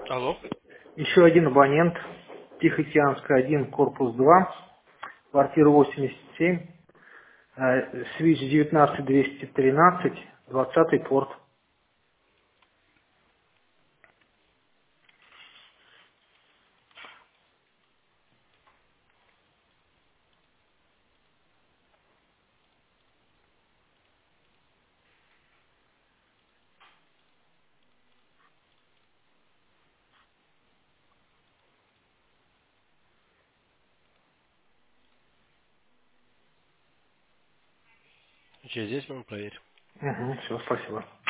Алло. Еще один абонент. Тихоокеанская 1, корпус 2, квартира 87, свич 19213, 20 порт. Через 10 минут проверь. Угу, все, спасибо.